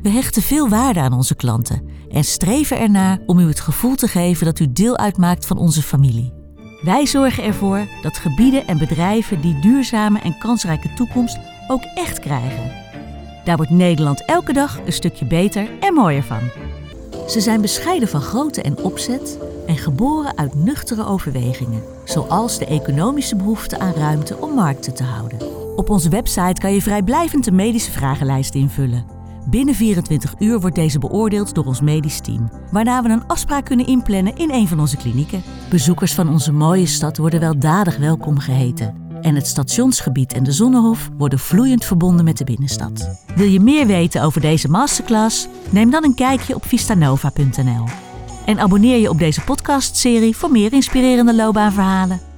We hechten veel waarde aan onze klanten en streven ernaar om u het gevoel te geven dat u deel uitmaakt van onze familie. Wij zorgen ervoor dat gebieden en bedrijven die duurzame en kansrijke toekomst ook echt krijgen. Daar wordt Nederland elke dag een stukje beter en mooier van. Ze zijn bescheiden van grootte en opzet en geboren uit nuchtere overwegingen, zoals de economische behoefte aan ruimte om markten te houden. Op onze website kan je vrijblijvend een medische vragenlijst invullen. Binnen 24 uur wordt deze beoordeeld door ons medisch team, waarna we een afspraak kunnen inplannen in een van onze klinieken. Bezoekers van onze mooie stad worden weldadig welkom geheten. En het stationsgebied en de Zonnehof worden vloeiend verbonden met de binnenstad. Wil je meer weten over deze masterclass? Neem dan een kijkje op vistanova.nl. En abonneer je op deze podcastserie voor meer inspirerende loopbaanverhalen.